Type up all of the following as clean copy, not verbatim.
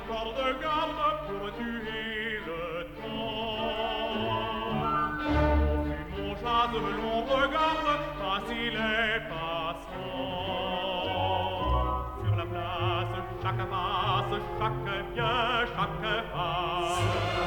corps de garde pour tuer le temps. On fume, on jase, l'on regarde passer les passants. Sur la place, chaque passe, chaque bien, chaque passe.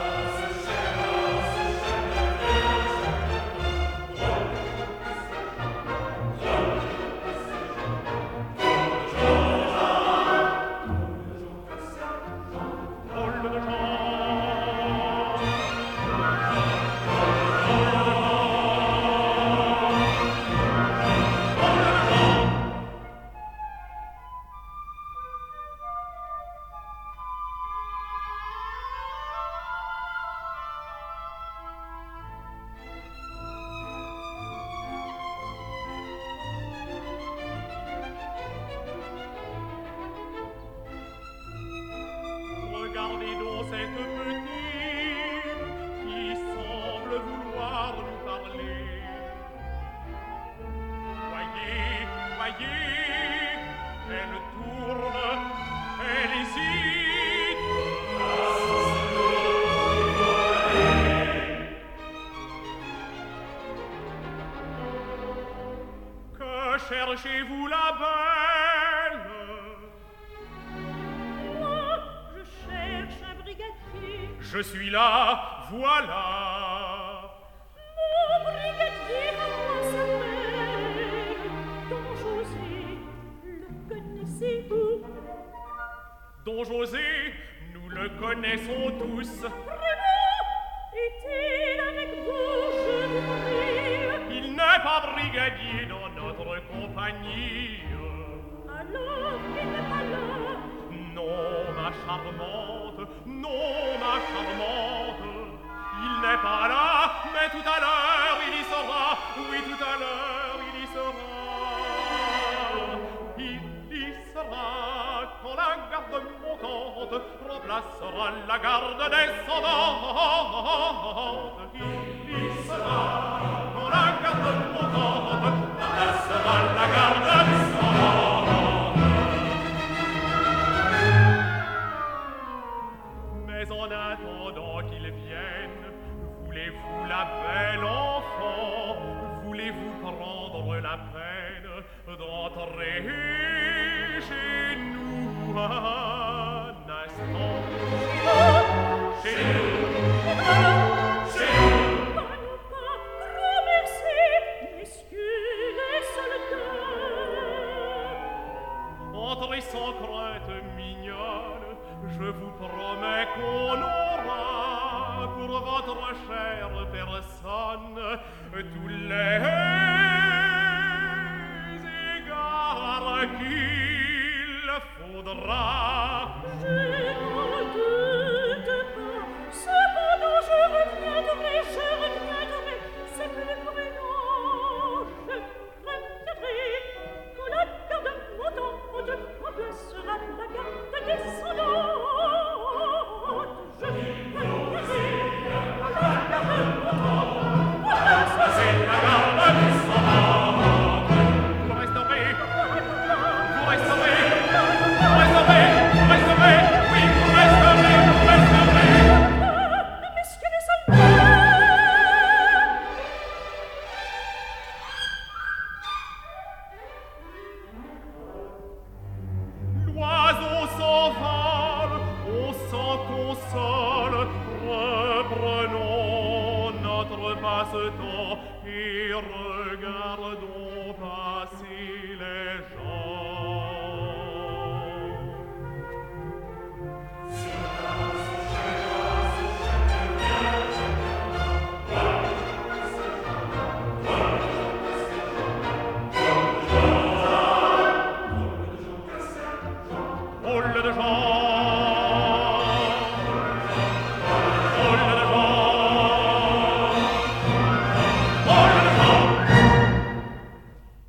Regardez donc cette petite qui semble vouloir nous parler. Voyez, voyez, elle tourne, elle hésite. Que cherchez-vous la belle? Je suis là, voilà. Mon brigadier à moi s'appelle Don José, le connaissez-vous? Don José, nous le connaissons tous. Vraiment, est-il avec vous, je vous prie? Il n'est pas brigadier dans notre compagnie. Alors, il n'est pas là. Non, ma charmante, non, ma charmante. Il n'est pas là, mais tout à l'heure il y sera. Oui, tout à l'heure il y sera. Il y sera quand la garde montante remplacera la garde descendante. Il y sera quand la garde montante remplacera la garde descendante. Mais en attendant qu'il vienne, voulez-vous la belle enfant? Voulez-vous prendre la peine d'entrer chez nous un instant? Chez nous, chez nous. Pas, non pas, grand merci, messieurs les soldats. Entrez sans crainte mignonne, je vous promets qu'on aura pour votre chère personne tous les égards qu'il faudra. Je